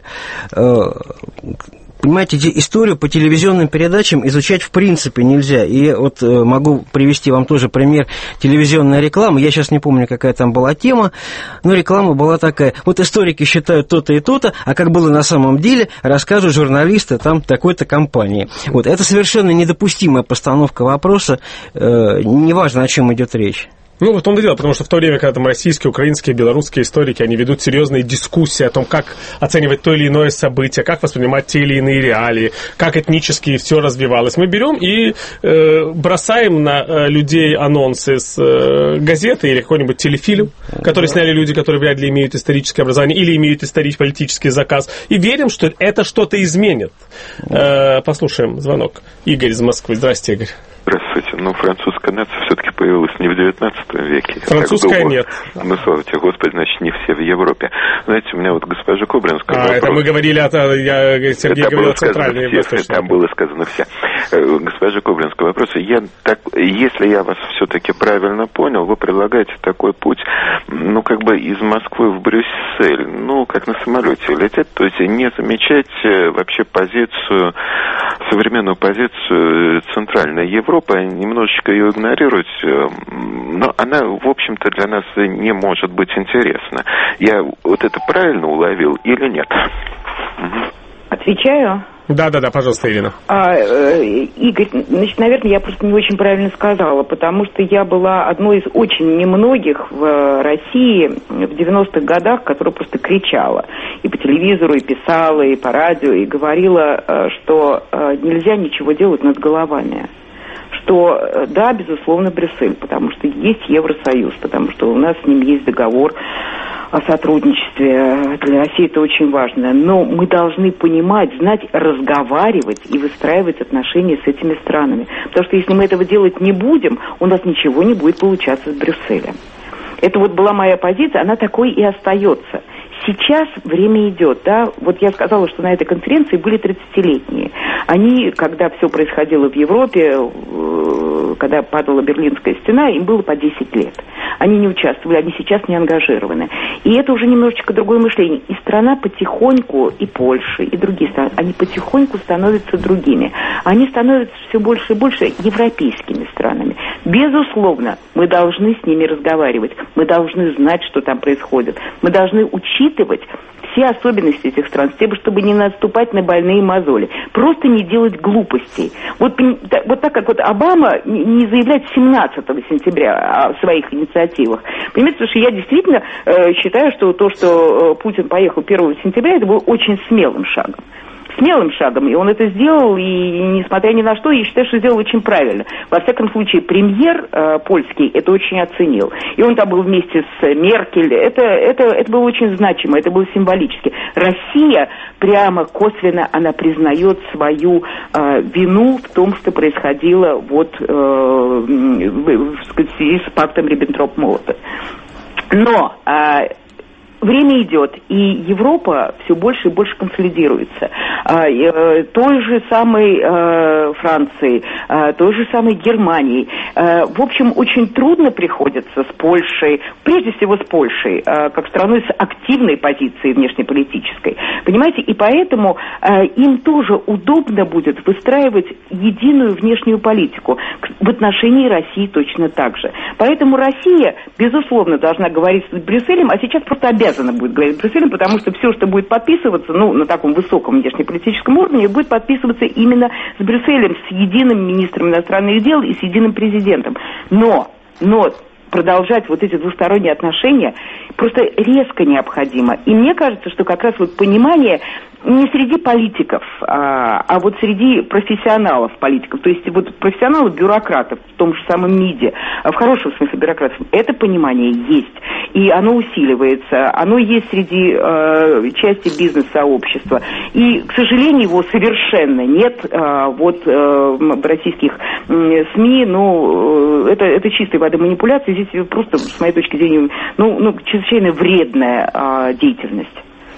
Понимаете, историю по телевизионным передачам изучать в принципе нельзя. И вот могу привести вам тоже пример телевизионной рекламы. Я сейчас не помню, какая там была тема, но реклама была такая. Вот историки считают то-то и то-то, а как было на самом деле, расскажут журналисты там такой-то компании. Вот. Это совершенно недопустимая постановка вопроса, э, неважно, о чем идет речь. Ну, вот он и дело, потому что в то время, когда там российские, украинские, белорусские историки, они ведут серьезные дискуссии о том, как оценивать то или иное событие, как воспринимать те или иные реалии, как этнически все развивалось. Мы берем и э, бросаем на э, людей анонсы с э, газеты или какой-нибудь телефильм, который сняли люди, которые вряд ли имеют историческое образование или имеют исторический политический заказ, и верим, что это что-то изменит. Э, послушаем звонок. Игорь из Москвы. Здрасте, Игорь. Здравствуйте. Ну, французская нация все-таки появилась не в девятнадцатом веке. Французская было, нет. Ну, слава тебе, Господи, значит, не все в Европе. Знаете, у меня вот госпожа Кобринская... А, вопрос... это мы говорили, о, я, Сергей это говорил о центральной и восточной. Там было сказано все. Госпожа Кобринская, вопрос. Я так, если я вас все-таки правильно понял, вы предлагаете такой путь, ну, как бы из Москвы в Брюссель, ну, как на самолете лететь, то есть не замечать вообще позицию, современную позицию центральной Европы, немножечко ее игнорировать, но она, в общем-то, для нас не может быть интересна. Я вот это правильно уловил или нет? Отвечаю? Да-да-да, пожалуйста, Ирина. А, э, Игорь, значит, наверное, я просто не очень правильно сказала, потому что я была одной из очень немногих в России в девяностых годах, которая просто кричала и по телевизору, и писала, и по радио, и говорила, что нельзя ничего делать над головами. Что, да, безусловно, Брюссель, потому что есть Евросоюз, потому что у нас с ним есть договор о сотрудничестве. Для России это очень важно. Но мы должны понимать, знать, разговаривать и выстраивать отношения с этими странами. Потому что если мы этого делать не будем, у нас ничего не будет получаться с Брюсселем. Это вот была моя позиция, она такой и остается. сейчас время идет, да, вот я сказала, что на этой конференции были тридцатилетние. Они, когда все происходило в Европе, когда падала Берлинская стена, им было по десять лет. Они не участвовали, они сейчас не ангажированы. И это уже немножечко другое мышление. И страна потихоньку, и Польша, и другие страны, они потихоньку становятся другими. Они становятся все больше и больше европейскими странами. Безусловно, мы должны с ними разговаривать, мы должны знать, что там происходит. Мы должны учитывать все особенности этих стран, чтобы не наступать на больные мозоли. Просто не делать глупостей. Вот, вот так как вот Обама не заявляет семнадцатого сентября о своих инициативах. Понимаете, потому что я действительно э, считаю, что то, что э, Путин поехал первого сентября, это был очень смелым шагом. Смелым шагом, и он это сделал, и несмотря ни на что, я считаю, что сделал очень правильно. Во всяком случае, премьер э, польский это очень оценил. И он там был вместе с Меркель, это, это, это было очень значимо, это было символически. Россия прямо косвенно, она признает свою э, вину в том, что происходило вот, э, в связи с пактом Риббентроп-Молотов. Но... Э, Время идет, и Европа все больше и больше консолидируется. А, э, той же самой э, Франции, э, той же самой Германии. Э, в общем, очень трудно приходится с Польшей, прежде всего с Польшей, э, как страной с активной позицией внешнеполитической. Понимаете, и поэтому э, им тоже удобно будет выстраивать единую внешнюю политику в отношении России точно так же. Поэтому Россия, безусловно, должна говорить с Брюсселем, а сейчас просто обязана обязана будет говорить с Брюсселем, потому что все, что будет подписываться, ну, на таком высоком внешнеполитическом уровне, будет подписываться именно с Брюсселем, с единым министром иностранных дел и с единым президентом. Но, но продолжать вот эти двусторонние отношения просто резко необходимо. И мне кажется, что как раз вот понимание не среди политиков, а, а вот среди профессионалов политиков, то есть вот профессионалов-бюрократов в том же самом МИДе, в хорошем смысле бюрократов, это понимание есть, и оно усиливается, оно есть среди э, части бизнес-сообщества, и, к сожалению, его совершенно нет э, вот э, в российских э, СМИ, ну, э, это, это чистой воды манипуляция, здесь просто, с моей точки зрения, ну, ну чрезвычайно вредная э, деятельность.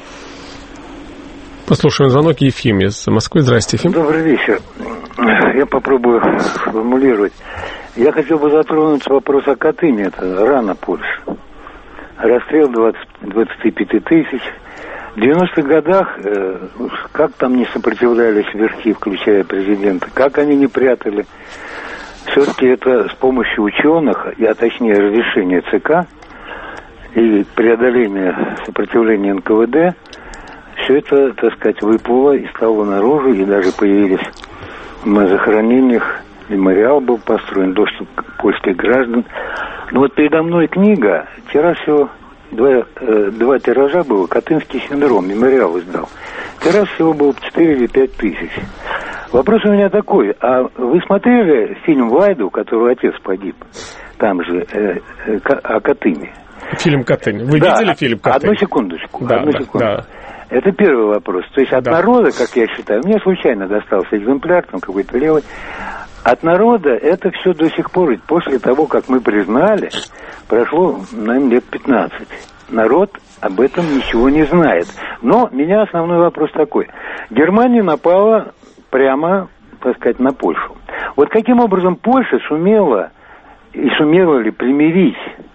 Послушаем звонок Ефим из Москвы. Здрасте, Ефим. Добрый вечер. Я попробую сформулировать. Я хотел бы затронуть вопрос о Катыни. Это рана Польши. Расстрел двадцати пяти тысяч. В девяностых годах, как там не сопротивлялись верхи, включая президента, как они не прятали. Все-таки это с помощью ученых, а точнее разрешения ЦК и преодоления сопротивления эн ка вэ дэ, все это, так сказать, выплыло и стало наружу, и даже появились на захоронениях, мемориал был построен, доступ польских граждан. Но вот передо мной книга, тираж всего, два, э, два тиража было, Катынский синдром, мемориал издал. Тираж всего был четыре или пять тысяч. Вопрос у меня такой, а вы смотрели фильм «Вайду», который отец погиб, там же, э, э, о Катыни? Фильм «Катынь». Вы да, видели фильм «Катынь»? Одну секундочку, да, одну да, секунду. Да. Это первый вопрос. То есть от да. народа, как я считаю, мне случайно достался экземпляр, там какой-то левый. От народа это все до сих пор, ведь после того, как мы признали, прошло, наверное, лет пятнадцать. Народ об этом ничего не знает. Но меня основной вопрос такой. Германия напала прямо, так сказать, на Польшу. Вот каким образом Польша сумела и сумела ли примирить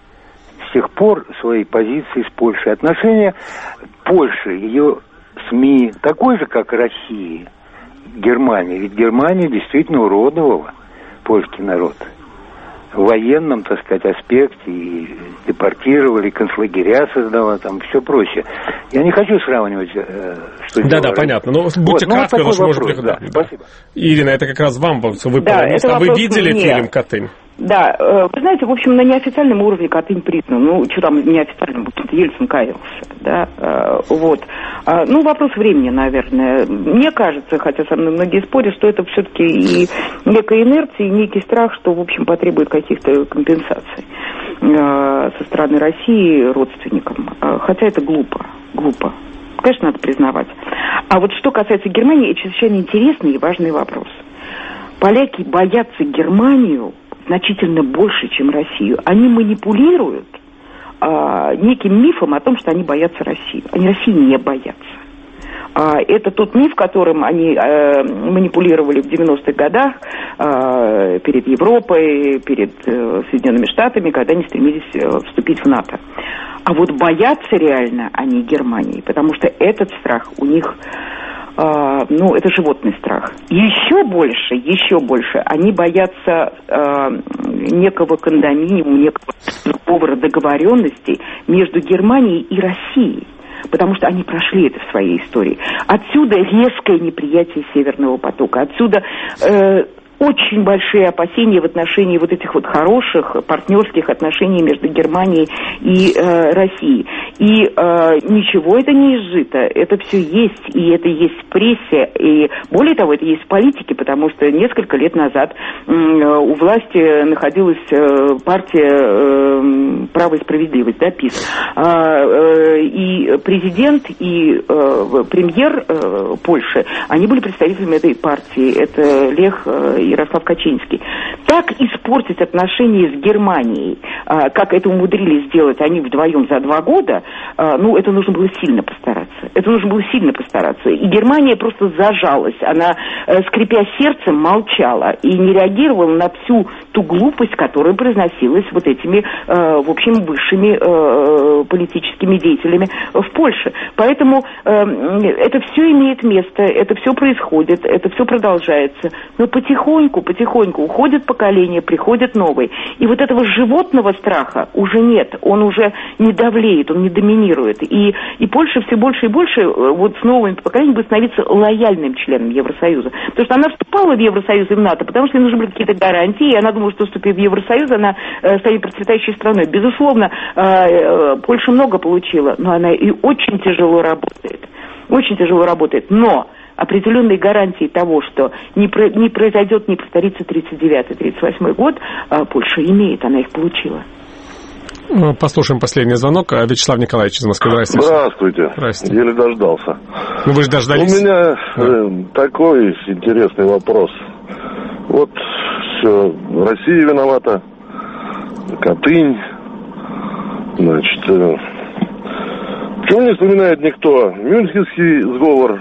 с тех пор свои позиции с Польшей? Отношения Польши, ее СМИ, такой же, как Россия, Германия. Ведь Германия действительно уродовала польский народ. В военном, так сказать, аспекте. И депортировали, и концлагеря создавала, там все прочее. Я не хочу сравнивать, э, что Да, да, понятно. Но будьте вот, кратко, ну, ваш может быть. Да. Да. Спасибо. Ирина, это как раз вам выпало. Да, а вы видели мне. фильм «Катынь»? Да, вы знаете, в общем, на неофициальном уровне Катынь признан. Ну, что там неофициально, в общем-то, Ельцин каялся, да, вот. Ну, вопрос времени, наверное. Мне кажется, хотя со мной многие спорят, что это все-таки и некая инерция, и некий страх, что, в общем, потребует каких-то компенсаций со стороны России родственникам. Хотя это глупо, глупо. Конечно, надо признавать. А вот что касается Германии, это чрезвычайно интересный и важный вопрос. Поляки боятся Германию значительно больше, чем Россию. Они манипулируют а, неким мифом о том, что они боятся России. Они России не боятся. А, это тот миф, которым они э, манипулировали в девяностых годах э, перед Европой, перед э, Соединенными Штатами, когда они стремились э, вступить в НАТО. А вот боятся реально они Германии, потому что этот страх у них, э, ну, это животный страх. Еще больше, еще больше они боятся э, некого кондоминиума, некого сговора договоренностей между Германией и Россией. Потому что они прошли это в своей истории. Отсюда резкое неприятие Северного потока. Отсюда э, очень большие опасения в отношении вот этих вот хороших партнерских отношений между Германией и э, Россией. И э, ничего это не изжито. Это все есть. И это есть в прессе. И более того, это есть в политике, потому что несколько лет назад э, у власти находилась э, партия э, «Право и справедливость», да, ПиС. А, э, и президент, и э, премьер э, Польши, они были представителями этой партии. Это Лех э, Ярослав Качинский. Так испортить отношения с Германией, э, как это умудрились сделать они вдвоем за два года, э, ну, это нужно было сильно постараться. Это нужно было сильно постараться. И Германия просто зажалась. Она, э, скрипя сердцем, молчала и не реагировала на всю ту глупость, которая произносилась вот этими, э, в общем, высшими э, политическими деятелями в Польше. Поэтому э, это все имеет место, это все происходит, это все продолжается. Но потихоньку, потихоньку уходит поколение, приходят новые. И вот этого животного страха уже нет. Он уже не давлеет, он не доминирует. И, и Польша все больше и больше вот с новым поколением будет становиться лояльным членом Евросоюза. Потому что она вступала в Евросоюз и в НАТО, потому что ей нужны были какие-то гарантии, и она думала, что вступив в Евросоюз, она э, станет процветающей страной. Безусловно, э, э, Польша много получила, но она и очень тяжело работает. Очень тяжело работает. Но определенные гарантии того, что не, про, не произойдет, не повторится тридцать девятый тридцать восьмой год, э, Польша имеет, она их получила. Послушаем последний звонок. Вячеслав Николаевич из Москвы. Здравствуйте. Здравствуйте. Здравствуйте. Еле дождался. Ну, вы же дождались. У меня э, такой интересный вопрос. Вот все, Россия виновата, Катынь, значит, э, почему не вспоминает никто Мюнхенский сговор?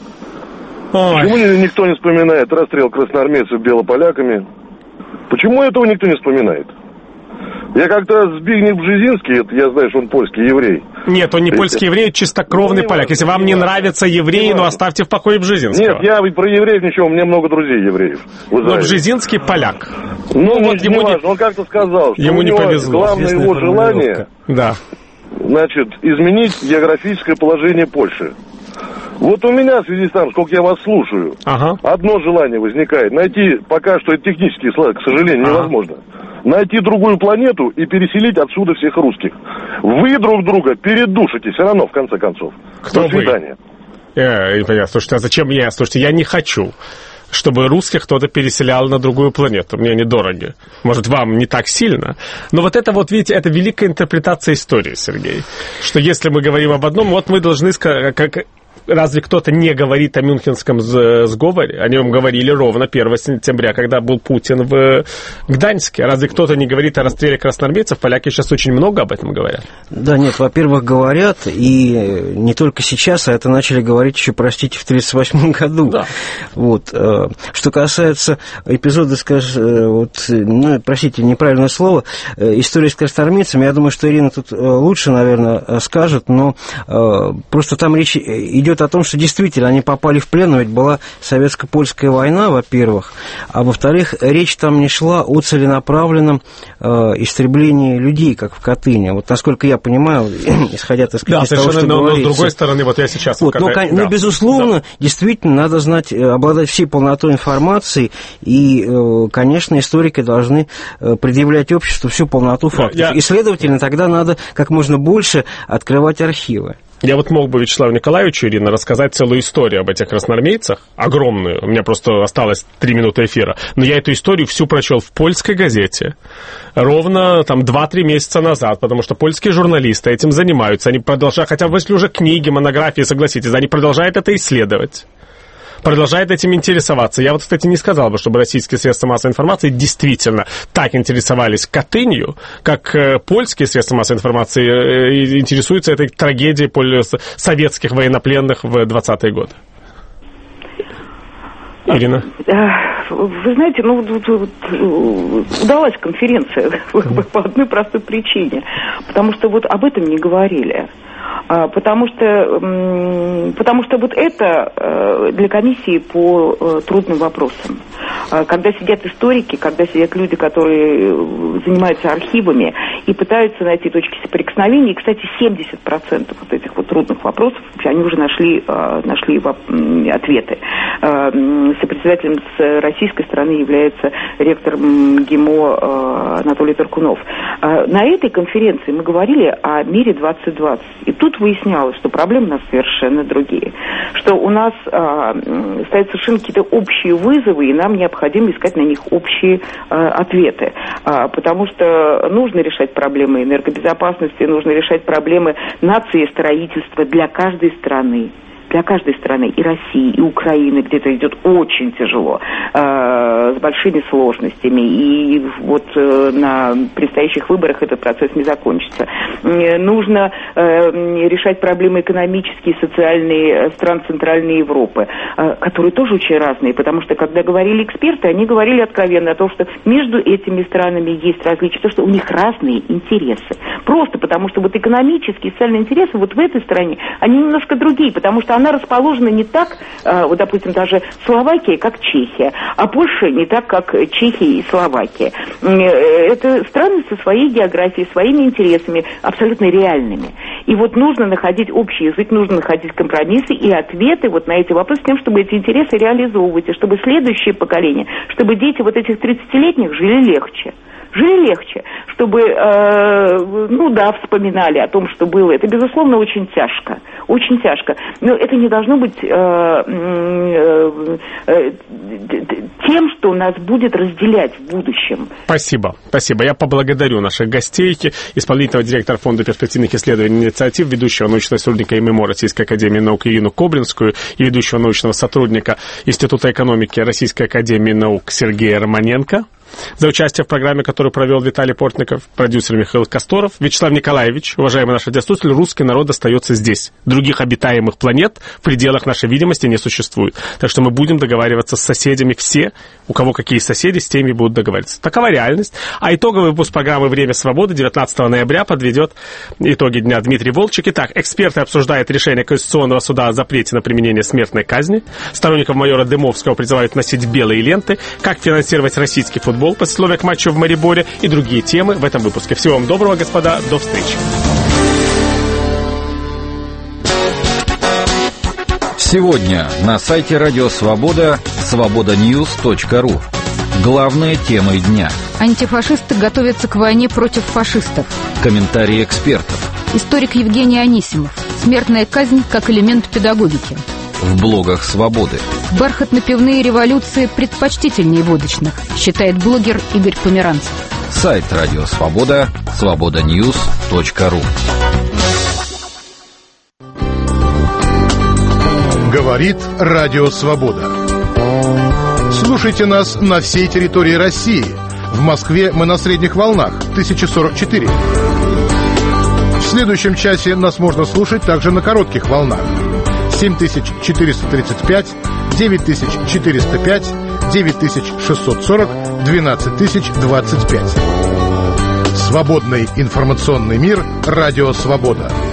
Ой. Почему никто не вспоминает расстрел красноармейцев белополяками? Почему этого никто не вспоминает? Я как-то Збигнев Бжезинский, это я знаю, что он польский еврей. Нет, он не польский еврей, чистокровный ну, поляк. Если вам не нравятся евреи, ну оставьте в покое Бжезинского. Нет, я про евреев ничего, у меня много друзей евреев. Но Бжезинский поляк. Ну, ну вот ему не... он как-то сказал, что ему у не него повезло. Главное его желание, да. значит, изменить географическое положение Польши. Вот у меня в связи с тем, сколько я вас слушаю, ага. одно желание возникает. Найти, пока что это технически, к сожалению, ага. невозможно. Найти другую планету и переселить отсюда всех русских. Вы друг друга передушите все равно, в конце концов. Кто До свидания. Э, э, слушайте, а зачем я? Слушайте, я не хочу, чтобы русских кто-то переселял на другую планету. Мне они дороги. Может, вам не так сильно. Но вот это вот, видите, это великая интерпретация истории, Сергей. Что если мы говорим об одном, вот мы должны сказать, как... Разве кто-то не говорит о Мюнхенском сговоре? О нем говорили ровно первого сентября, когда был Путин в Гданьске. Разве кто-то не говорит о расстреле красноармейцев? Поляки сейчас очень много об этом говорят. Да нет, во-первых, говорят, и не только сейчас, а это начали говорить еще, простите, в тридцать восьмом году. Да. Вот. Что касается эпизода, скажем, вот, ну, простите, неправильное слово, история с красноармейцами, я думаю, что Ирина тут лучше, наверное, скажет, но просто там речь идет о том, что действительно они попали в плен, но ведь была советско-польская война, во-первых, а во-вторых, речь там не шла о целенаправленном э, истреблении людей, как в Катыни. Вот насколько я понимаю, исходя, так сказать, да, из того, что но, говорится. но с другой стороны, вот я сейчас... Вот, но, да. но, безусловно, да. действительно, надо знать, обладать всей полнотой информации, и, э, конечно, историки должны предъявлять обществу всю полноту фактов. Я... И, следовательно, тогда надо как можно больше открывать архивы. Я вот мог бы Вячеславу Николаевичу, Ирина, рассказать целую историю об этих красноармейцах, огромную, у меня просто осталось три минуты эфира, но я эту историю всю прочел в польской газете ровно там два-три месяца назад, потому что польские журналисты этим занимаются, они продолжают, хотя если уже книги, монографии, согласитесь, они продолжают это исследовать. продолжает этим интересоваться. Я вот, кстати, не сказал бы, чтобы российские средства массовой информации действительно так интересовались Катынью, как польские средства массовой информации интересуются этой трагедией советских военнопленных в двадцатые годы. Ирина? Вы знаете, ну, удалась конференция по одной простой причине. Потому что вот об этом не говорили. Потому что, потому что вот это для комиссии по трудным вопросам. Когда сидят историки, когда сидят люди, которые занимаются архивами и пытаются найти точки соприкосновения, и, кстати, семьдесят процентов вот этих вот трудных вопросов, они уже нашли, нашли ответы. Сопредседателем с российской стороны является ректор ГИМО Анатолий Таркунов. На этой конференции мы говорили о мире двадцать двадцать. И тут выяснялось, что проблемы у нас совершенно другие. Что у нас а, стоят совершенно какие-то общие вызовы, и нам необходимо искать на них общие а, ответы. А, потому что нужно решать проблемы энергобезопасности, нужно решать проблемы нации и строительства для каждой страны. Для каждой страны, и России, и Украины, где-то идет очень тяжело, э, с большими сложностями, и вот э, на предстоящих выборах этот процесс не закончится. Э, нужно э, решать проблемы экономические, социальные стран Центральной Европы, э, которые тоже очень разные, потому что, когда говорили эксперты, они говорили откровенно о том, что между этими странами есть различия, то, что у них разные интересы. Просто потому, что вот экономические и социальные интересы вот в этой стране, они немножко другие, потому что она расположена не так, вот, допустим, даже Словакия, как Чехия, а Польша не так, как Чехия и Словакия. Это страны со своей географией, своими интересами, абсолютно реальными. И вот нужно находить общий язык, нужно находить компромиссы и ответы вот на эти вопросы, с тем, чтобы эти интересы реализовывать, и чтобы следующее поколение, чтобы дети вот этих тридцатилетних жили легче. Жили легче, чтобы, э, ну да, вспоминали о том, что было. Это, безусловно, очень тяжко, очень тяжко. Но это не должно быть э, э, э, тем, что нас будет разделять в будущем. Спасибо, спасибо. Я поблагодарю наших гостей, исполнительного директора Фонда перспективных исследований и инициатив, ведущего научного сотрудника ММО Российской академии наук Ирину Коблинскую и ведущего научного сотрудника Института экономики Российской академии наук Сергея Романенко за участие в программе, которую провел Виталий Портников, продюсер Михаил Косторов. Вячеслав Николаевич, уважаемый наш радиослушатель, русский народ остается здесь. Других обитаемых планет в пределах нашей видимости не существует. Так что мы будем договариваться с соседями все, у кого какие соседи, с теми будут договариваться. Такова реальность. А итоговый выпуск программы «Время свободы» девятнадцатого ноября подведет итоги дня Дмитрий Волчек. Итак, эксперты обсуждают решение Конституционного суда о запрете на применение смертной казни. Сторонников майора Дымовского призывают носить белые ленты. Как финансировать российский футбол по послесловие к матчу в Мариборе и другие темы в этом выпуске. Всего вам доброго, господа. До встречи. Сегодня на сайте Радио Свобода свобода ньюс точка ру. Главные темы дня. Антифашисты готовятся к войне против фашистов. Комментарии экспертов. Историк Евгений Анисимов. Смертная казнь как элемент педагогики. В блогах «Свободы». Бархатно-пивные революции предпочтительнее водочных, считает блогер Игорь Померанцев. Сайт Радио Свобода свобода ньюс точка ру. Говорит Радио Свобода. Слушайте нас на всей территории России. В Москве мы на средних волнах тысяча сорок четыре. В следующем часе нас можно слушать также на коротких волнах. семь тысяч четыреста тридцать пять, девять тысяч четыреста пять, девять тысяч шестьсот сорок, двенадцать тысяч двадцать пять. Свободный информационный мир. Радио Свобода.